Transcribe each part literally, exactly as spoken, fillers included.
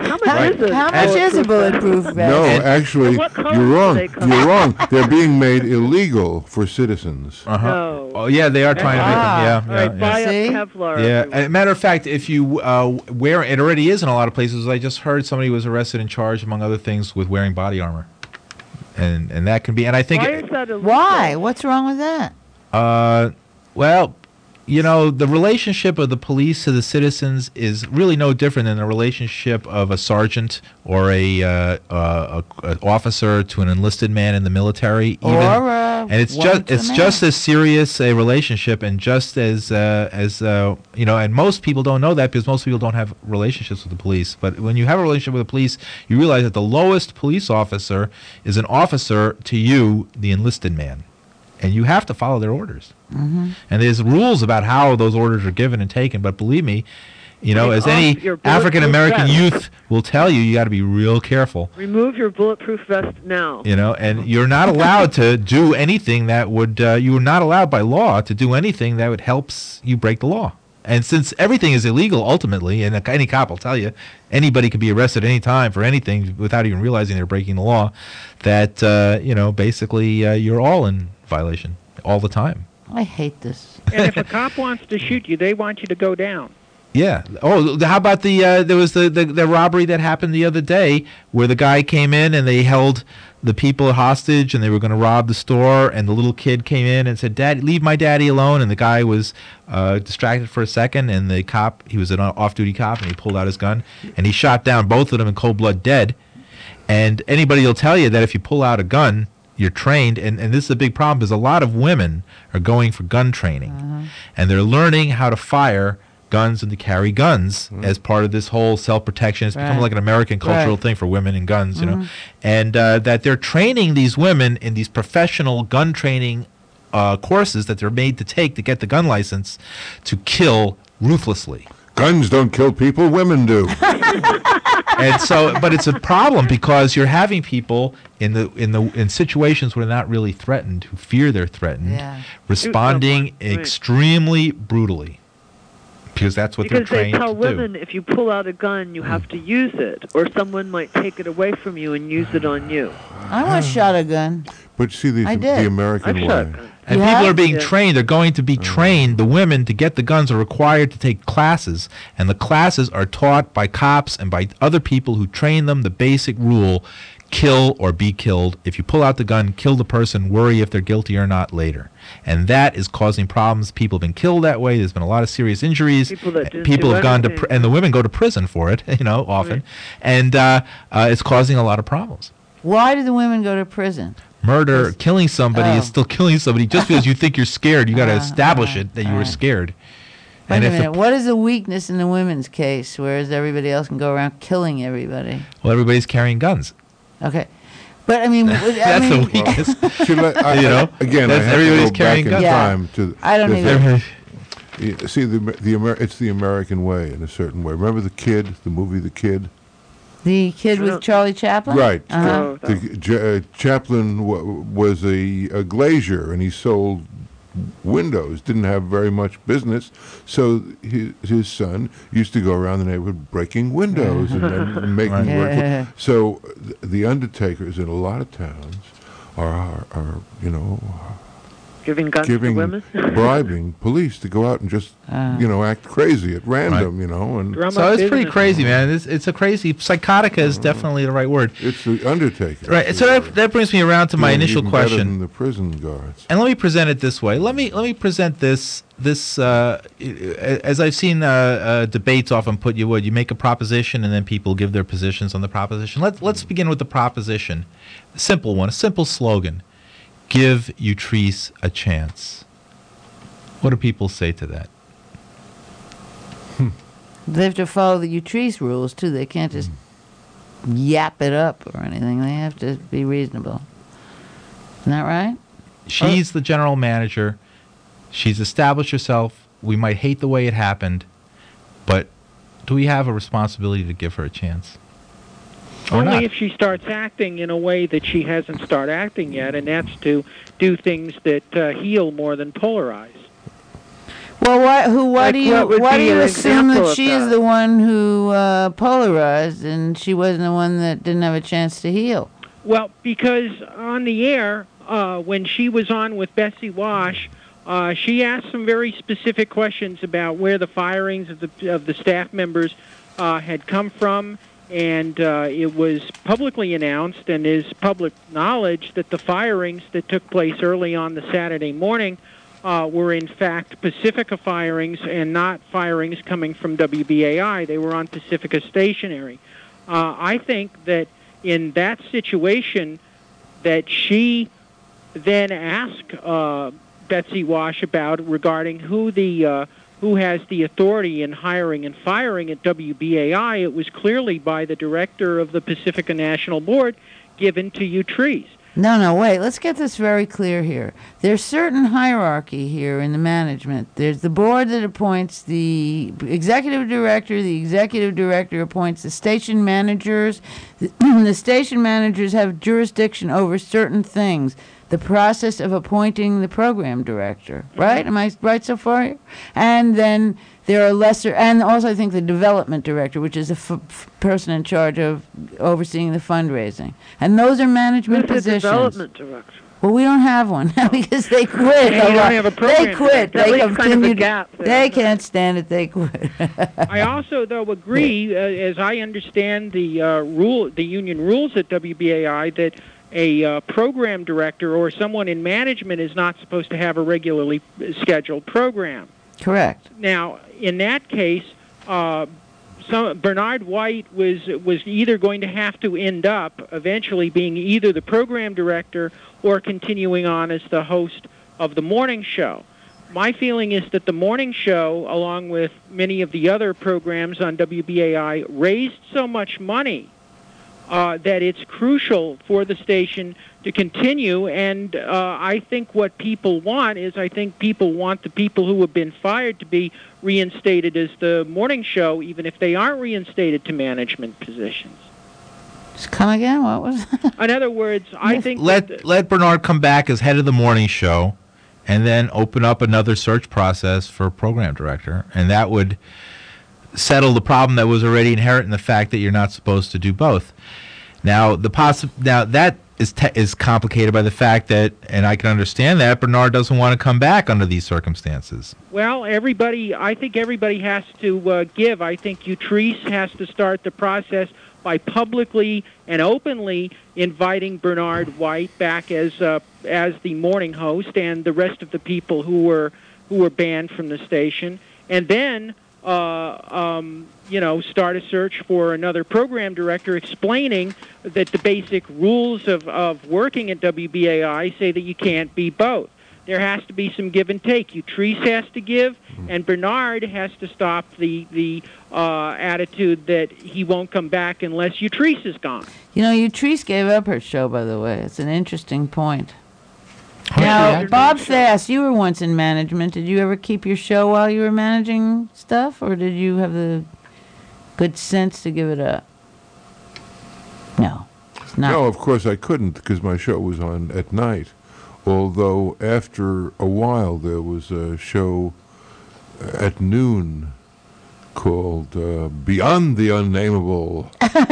How much Right. is it? How much is a bulletproof vest? No, actually, And what colors you're do wrong. they come You're in? wrong. They're being made illegal for citizens. Uh-huh. No. Oh, yeah, they are trying to make Ah. them. Yeah, All yeah, right, yeah. buy See? up Kevlar. Yeah, everyone. as a matter of fact, if you uh, wear it already is in a lot of places. I just heard somebody was arrested and charged, among other things, with wearing body armor, and and that can be. And I think, Why it, is that illegal? Why? What's wrong with that? uh, well, you know, the relationship of the police to the citizens is really no different than the relationship of a sergeant or a, uh, uh, a, a officer to an enlisted man in the military. Even, Or, uh, and it's woman just to a it's man. just as serious a relationship, and just as uh, as uh, you know. And most people don't know that because most people don't have relationships with the police. But when you have a relationship with the police, you realize that the lowest police officer is an officer to you, the enlisted man. And you have to follow their orders. Mm-hmm. And there's rules about how those orders are given and taken. But believe me, you know, Take as off any your bulletproof African American vest. youth will tell you, you got to be real careful. Remove your bulletproof vest now. You know, and you're not allowed to do anything that would. Uh, you are not allowed by law to do anything that would helps you break the law. And since everything is illegal ultimately, and any cop will tell you, anybody could be arrested any time for anything without even realizing they're breaking the law, that, uh, you know, basically uh, you're all in violation all the time. I hate this. And if a cop wants to shoot you, they want you to go down. Yeah. Oh, how about the, uh, there was the, the, the robbery that happened the other day where the guy came in and they held the people hostage and they were going to rob the store, and the little kid came in and said, "Dad, leave my daddy alone." And the guy was uh, distracted for a second, and the cop, he was an off-duty cop, and he pulled out his gun and he shot down both of them in cold blood, dead. And anybody will tell you that if you pull out a gun, you're trained, and, and this is a big problem because a lot of women are going for gun training, Uh-huh. and they're learning how to fire guns and to carry guns as part of this whole self-protection. It's become Right. like an American cultural Right. thing for women and guns, you know, Mhm. and uh, that they're training these women in these professional gun training uh, courses that they're made to take to get the gun license to kill ruthlessly. Guns don't kill people, women do. And so, but it's a problem because you're having people in the in the in situations where they're not really threatened, who fear they're threatened, Yeah. responding Shoot someone, right. extremely brutally, because that's what Because they're they trained tell to do. women if you pull out a gun, you have to use it, or someone might take it away from you and use it on you. I once shot a gun. But see, the, I the did. American I've way. shot a gun. And You people have? are being Yeah. trained. They're going to be trained. The women, to get the guns, are required to take classes. And the classes are taught by cops and by other people who train them the basic rule: kill or be killed. If you pull out the gun, kill the person, worry if they're guilty or not later. And that is causing problems. People have been killed that way. There's been a lot of serious injuries. People that didn't People do have gone to, anything. pr- and the women go to prison for it, you know, often. And uh, uh, it's causing a lot of problems. Why do the women go to prison? Murder, Yes. killing somebody Oh. is still killing somebody. Just because you think you're scared, you got to Uh, establish uh, it that you were alright. scared. Wait a if the- minute. What is the weakness in the women's case, whereas everybody else can go around killing everybody? well, everybody's carrying guns. Okay. But, I mean... I That's mean, the weakness. See, let- I- You know, I- again, I that's- have to everybody's go carrying back in guns. Yeah. time to. I don't the either. thing. Yeah, See, the the Amer- it's the American way in a certain way. Remember the Kid, the movie The Kid? The kid with Charlie Chaplin? Right. Uh-huh. The, J- uh, Chaplin w- was a, a glazier, and he sold windows. Didn't have very much business, so his, his son used to go around the neighborhood breaking windows and then making Right. work. Yeah. So th- the undertakers in a lot of towns are, are, are you know, Giving guns giving, to women? bribing police to go out and just, Ah. you know, act crazy at random, you know, and Drum So up it's pretty business. crazy, man. It's, it's a crazy. Psychotica is definitely the right word. it's the undertakers. Right. So who are that, that brings me around to my doing initial even better question. than the prison guards. And let me present it this way. Let me let me present this this uh, as I've seen uh, uh, debates often put. You would you make a proposition and then people give their positions on the proposition. Let's let's begin with the proposition. A simple one, a simple slogan: "Give Utrice a chance." What do people say to that? They have to follow the Utrice rules, too. They can't just yap it up or anything. They have to be reasonable. Isn't that right? She's the general manager. She's established herself. We might hate the way it happened, but do we have a responsibility to give her a chance? Or Only not? if she starts acting in a way that she hasn't started acting yet, and that's to do things that uh, heal more than polarize. Well, what, who, why Like do you, what would why do be you an assume example that of she is that? the one who uh, polarized and she wasn't the one that didn't have a chance to heal? Well, because on the air, uh, when she was on with Betsy Wash, uh, she asked some very specific questions about where the firings of the of the staff members uh, had come from, and uh, it was publicly announced and is public knowledge that the firings that took place early on the Saturday morning uh, were in fact Pacifica firings and not firings coming from W B A I. They were on Pacifica stationary. Uh, I think that in that situation, that she then asked uh, Betsy Wash about regarding who the uh, who has the authority in hiring and firing at W B A I. It was clearly by the director of the Pacifica National Board, given to Utrice. No, no, wait. Let's get this very clear here. There's certain hierarchy here in the management. There's the board that appoints the executive director. The executive director appoints the station managers. The, the station managers have jurisdiction over certain things. The process of appointing the program director, right? Am I right so far? And then there are lesser, and also I think the development director, which is the f- f- person in charge of overseeing the fundraising. And those are management Who's the positions. development director? Well, we don't have one now because they quit. Yeah, you don't have a program they quit. director. That They leaves kind of a continued. gap there. They can't stand it. They quit. I also, though, agree, uh, as I understand the uh, rule, the union rules at W B A I, that a uh, program director or someone in management is not supposed to have a regularly scheduled program. Correct. Now, in that case, uh, some, Bernard White was was either going to have to end up eventually being either the program director or continuing on as the host of the morning show. My feeling is that the morning show, along with many of the other programs on W B A I, raised so much money uh, that it's crucial for the station to continue. And uh, I think what people want is I think people want the people who have been fired to be reinstated as the morning show, even if they aren't reinstated to management positions. Just come again? What was that? In other words, I think Let that, let Bernard come back as head of the morning show, and then open up another search process for program director, and that would settle the problem that was already inherent in the fact that you're not supposed to do both. Now the possi- now that is te- is complicated by the fact that, and I can understand that, Bernard doesn't want to come back under these circumstances. well, everybody, I think everybody has to uh, give. I think Utrice has to start the process by publicly and openly inviting Bernard White back as uh, as the morning host and the rest of the people who were who were banned from the station, and then uh, um, you know start a search for another program director, explaining that the basic rules of, of working at W B A I say that you can't be both. There has to be some give and take. Utrice has to give, and Bernard has to stop the the uh, attitude that he won't come back unless Utrice is gone. You know, Utrice gave up her show, by the way. It's an interesting point. Oh, Now, yeah. Bob Thass, you were once in management. Did you ever keep your show while you were managing stuff, or did you have the good sense to give it up? No. It's not. No, of course I couldn't because my show was on at night. Although after a while there was a show at noon called uh, Beyond the Unnameable.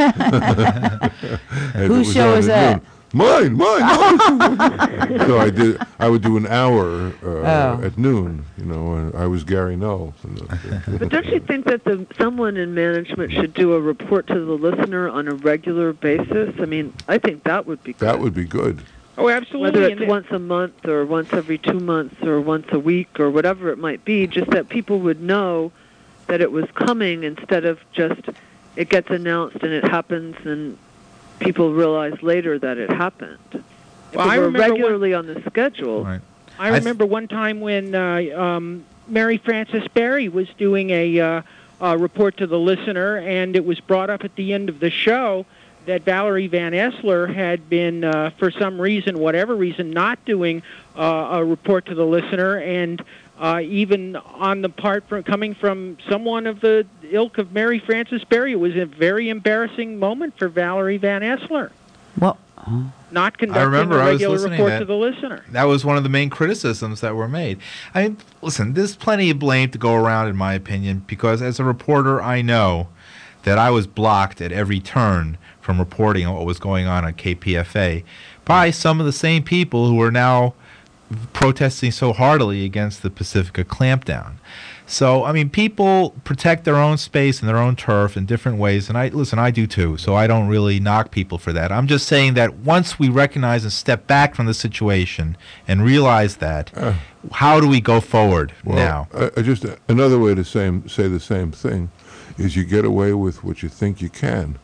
Whose show is that? Noon. Mine, mine, mine. So I did. I would do an hour uh, Oh. at noon. You know, and I was Gary Knowles. But don't you think that the, someone in management should do a report to the listener on a regular basis? I mean, I think that would be good. That would be good. Oh, absolutely. Whether and it's that- once a month or once every two months or once a week or whatever it might be, just that people would know that it was coming instead of just it gets announced and it happens and people realize later that it happened. If Well, I it were remember when- regularly on the schedule. Right. I I th- remember one time when uh, um, Mary Frances Berry was doing a, uh, a report to the listener, and it was brought up at the end of the show that Valerie Van Essler had been, uh, for some reason, whatever reason, not doing uh, a report to the listener, and uh, even on the part from coming from someone of the ilk of Mary Frances Berry, it was a very embarrassing moment for Valerie Van Essler. Well, not conducting remember, a I was regular listening to report that. to the listener. That was one of the main criticisms that were made. I mean, listen, there's plenty of blame to go around, in my opinion, because as a reporter, I know that I was blocked at every turn from reporting on what was going on at K P F A by some of the same people who are now protesting so heartily against the Pacifica clampdown. So, I mean, people protect their own space and their own turf in different ways, and I listen, I do too, so I don't really knock people for that. I'm just saying that once we recognize and step back from the situation and realize that, uh, how do we go forward well, now? I, I just another way to say, say the same thing is you get away with what you think you can.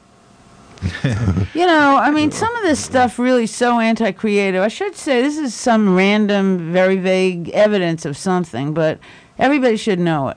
You know, I mean, some of this stuff really so anti-creative. I should say this is some random, very vague evidence of something, but everybody should know it.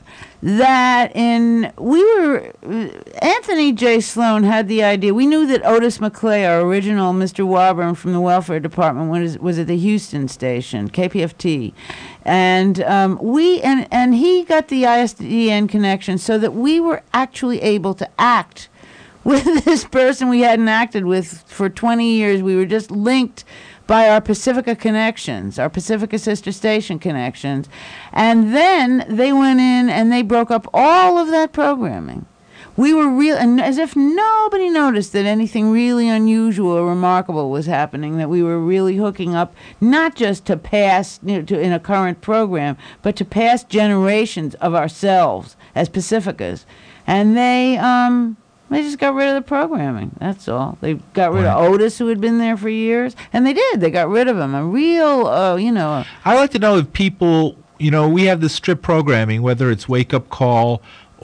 That in, we were, Anthony J. Sloan had the idea. We knew that Otis McClay, our original Mister Warburn from the Welfare Department, was, was at the Houston station, K P F T. And um, we, and, and he got the I S D N connection so that we were actually able to act with this person we hadn't acted with for twenty years. We were just linked by our Pacifica connections, our Pacifica sister station connections. And then they went in and they broke up all of that programming. We were real, and as if nobody noticed that anything really unusual or remarkable was happening, that we were really hooking up, not just to past, you know, to, in a current program, but to past generations of ourselves as Pacificas. And they, um... They just got rid of the programming. That's all. They got rid right. of Otis, who had been there for years, and they did. They got rid of him. A real, uh, you know. I'd like to know if people, you know, we have this strip programming, whether it's Wake Up Call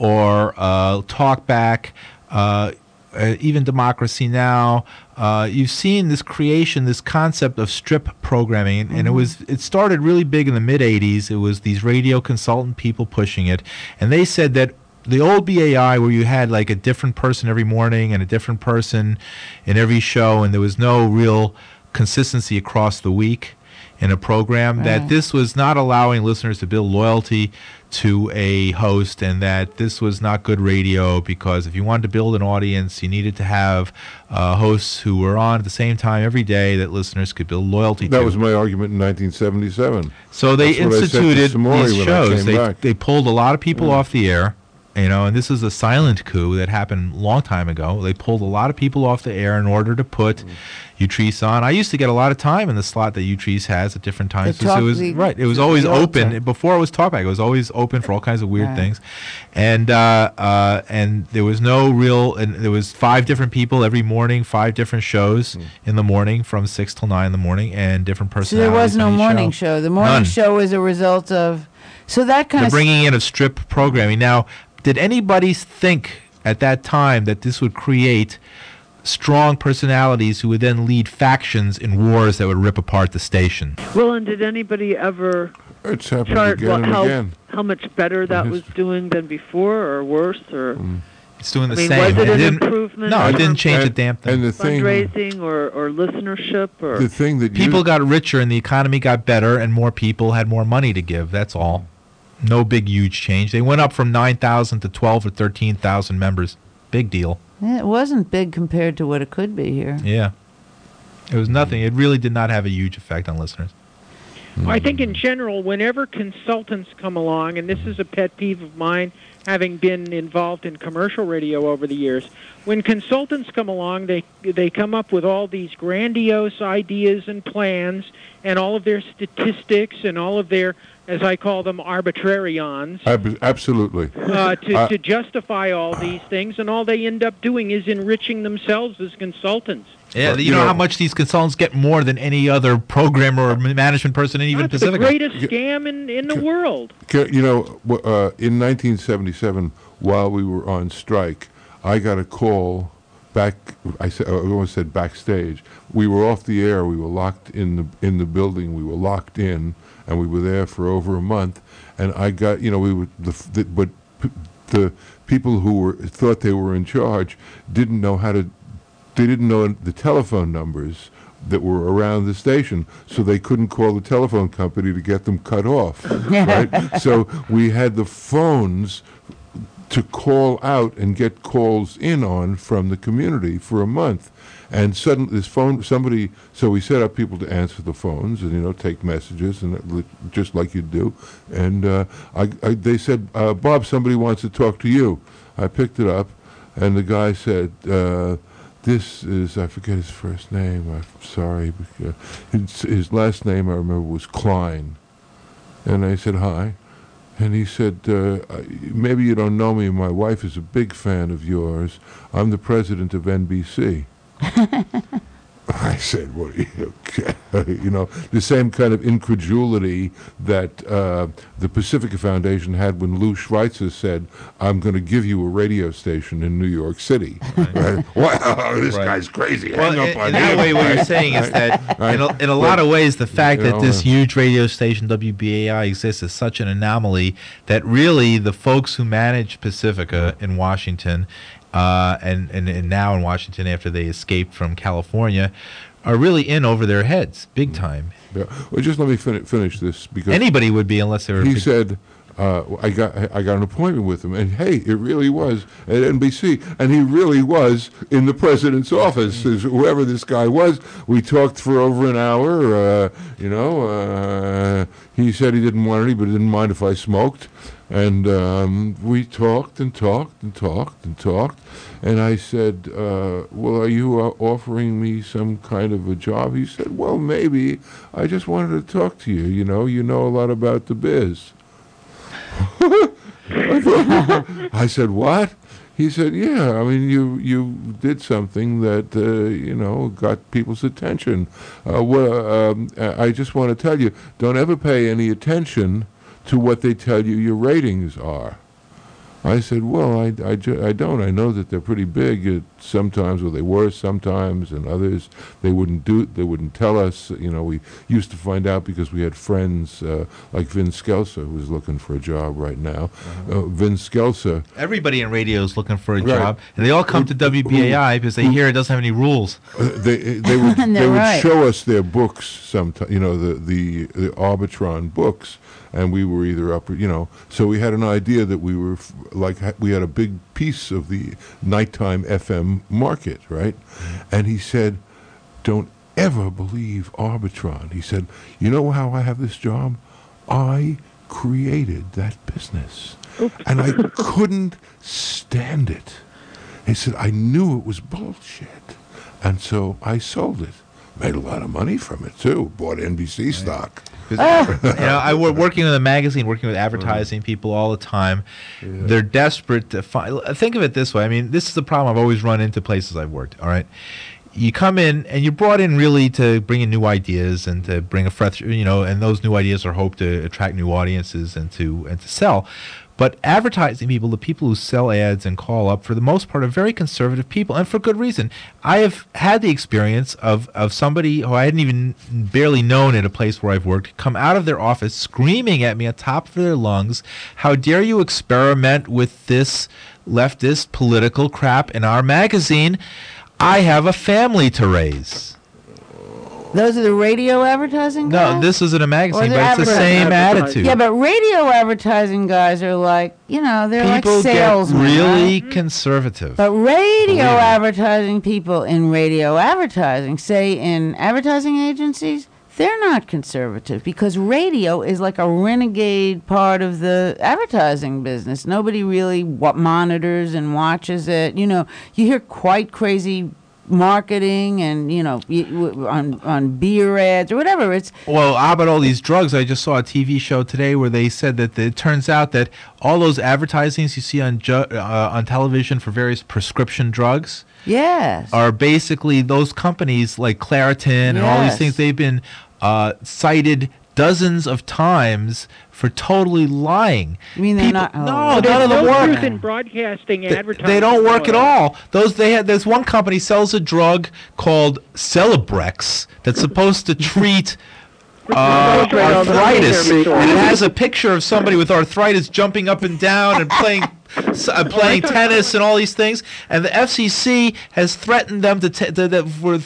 or uh, Talk Back, uh, uh, even Democracy Now. Uh, you've seen this creation, this concept of strip programming, and, mm-hmm. and it was it started really big in the mid eighties. It was these radio consultant people pushing it, and they said that the old B A I, where you had like a different person every morning and a different person in every show, and there was no real consistency across the week in a program, right. that this was not allowing listeners to build loyalty to a host, and that this was not good radio, because if you wanted to build an audience, you needed to have uh, hosts who were on at the same time every day that listeners could build loyalty that to. That was my argument in nineteen seventy-seven. So they That's instituted these shows. They, back. they pulled a lot of people yeah. off the air. You know, and this is a silent coup that happened a long time ago. They pulled a lot of people off the air in order to put mm. Utrice on. I used to get a lot of time in the slot that Utrice has at different times. The talk, it was the, right. It was always open. Time. Before it was Talkback, it was always open for all kinds of weird right. things, and uh, uh, and there was no real. And there was five different people every morning, five different shows mm. in the morning from six till nine in the morning, and different personalities. So there was no on each morning show. show. The morning None. show was a result of. So that kind the of bringing in of strip programming now. Did anybody think at that time that this would create strong personalities who would then lead factions in wars that would rip apart the station? Well, and did anybody ever it's happened chart again what, and how, again. how much better that was doing than before, or worse, or Mm. It's doing the I mean, same. was it, it an didn't, improvement? no, it didn't change and, a damn thing. And the thing, fundraising or, or listenership, or the thing that people you, got richer and the economy got better, and more people had more money to give. That's all. No big, huge change. They went up from nine thousand to twelve or thirteen thousand members. Big deal. Yeah, it wasn't big compared to what it could be here. Yeah. It was nothing. It really did not have a huge effect on listeners. Well, I think in general, whenever consultants come along, and this is a pet peeve of mine, having been involved in commercial radio over the years, when consultants come along, they they come up with all these grandiose ideas and plans, and all of their statistics and all of their, as I call them, arbitrarians. Ab- absolutely. Uh, to, uh, to justify all these things, and all they end up doing is enriching themselves as consultants. Yeah, But, you, you know, know- how much these consultants get more than any other programmer or management person in even That's Pacifica. the greatest scam in, in the world. Ca- You know, w- uh, in nineteen seventy-seven, while we were on strike, I got a call back. I said, I almost said backstage. We were off the air. We were locked in the in the building. We were locked in, and we were there for over a month. And I got, you know, we were the, f- the but p- the people who were thought they were in charge didn't know how to. They didn't know the telephone numbers that were around the station, so they couldn't call the telephone company to get them cut off. Right? So we had the phones to call out and get calls in on from the community for a month. And suddenly this phone, somebody, so we set up people to answer the phones and, you know, take messages, and it, just like you do. And uh, I, I, they said, uh, Bob, somebody wants to talk to you. I picked it up, and the guy said, uh, this is, I forget his first name, I'm sorry. But, uh, his, his last name, I remember, was Klein. And I said, hi. And he said, uh, maybe you don't know me, my wife is a big fan of yours. I'm the president of N B C. I said, what are you, you know, the same kind of incredulity that uh, the Pacifica Foundation had when Lou Schweitzer said, I'm going to give you a radio station in New York City. Right. Right? Wow, this Right. guy's crazy. Well, Hang up in, on in that him. way, what you're saying is that Right. in a, in a lot of ways, the fact You that know, this uh, huge radio station, W B A I, exists is such an anomaly that really the folks who manage Pacifica in Washington uh, and, and, and now in Washington after they escaped from California are really in over their heads, big time. Yeah. Well, just let me fin- finish this because Anybody would be unless they were... he big- said, uh, I got I got an appointment with him, and hey, it really was at N B C, and he really was in the president's office, as whoever this guy was. We talked for over an hour. Uh, you know, uh, he said he didn't want any, but he didn't mind if I smoked. And um, we talked and talked and talked and talked. And I said, uh, well, are you uh, offering me some kind of a job? He said, well, maybe. I just wanted to talk to you. You know, you know a lot about the biz. I, thought, I said, what? He said, yeah, I mean, you you did something that, uh, you know, got people's attention. Uh, well, um, I just want to tell you, don't ever pay any attention to what they tell you your ratings are. I said, well, I, I, ju- I don't. I know that they're pretty big at sometimes, or they were sometimes, and others they wouldn't do. They wouldn't tell us. You know, we used to find out because we had friends uh, like Vin Scelsa, who's looking for a job right now. Uh-huh. Uh, Vin Scelsa. Everybody in radio is looking for a Right. job, and they all come to W B A I because they hear it doesn't have any rules. Uh, they they would They're they would right. show us their books sometimes, you know, the, the the Arbitron books, and we were either up or, you know, so we had an idea that we were f- like ha- we had a big piece of the nighttime F M market, right? And he said, don't ever believe Arbitron. He said, you know how I have this job? I created that business. And I couldn't stand it. He said, I knew it was bullshit. And so I sold it. Made a lot of money from it, too. Bought N B C stock. 'Cause, you know, I work working in a magazine, working with advertising people all the time. They're desperate to find. Think of it this way. I mean, this is the problem I've always run into places I've worked. All right, you come in and you're brought in really to bring in new ideas and to bring a fresh, you know, and those new ideas are hoped to attract new audiences and to and to sell. But advertising people, the people who sell ads and call up, for the most part, are very conservative people, and for good reason. I have had the experience of, of somebody who I hadn't even barely known at a place where I've worked come out of their office screaming at me at the top of their lungs, how dare you experiment with this leftist political crap in our magazine? I have a family to raise. Those are the radio advertising guys? No, this isn't a magazine, Or but it's the they're same advertising. attitude. Yeah, but radio advertising guys are like, you know, they're People like get salesmen. really right? conservative. But radio Believe me. advertising people in radio advertising, say in advertising agencies, they're not conservative because radio is like a renegade part of the advertising business. Nobody really wa- monitors and watches it. You know, you hear quite crazy marketing and, you know, y- w- on on beer ads or whatever. It's Well, how about all these drugs? I just saw a T V show today where they said that it turns out that all those advertisings you see on ju- uh, on television for various prescription drugs yes. are basically those companies like Claritin and all these Yes. things. They've been uh, cited dozens of times for totally lying. You mean they're People- not- oh. No, But none There's of them no work. truth in broadcasting They, advertising. they don't work at uh, all. Those they had. There's one company sells a drug called Celebrex that's supposed to treat uh, Those right on the arthritis, computer, and it Michael. has a picture of somebody with arthritis jumping up and down and playing. s- uh, playing tennis and all these things, and the F C C has threatened them to, t- to, to for